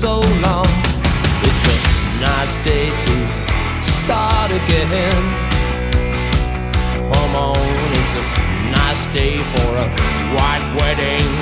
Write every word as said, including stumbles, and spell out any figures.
so long. It's a nice day to start again. Come on, it's a nice day for a white wedding.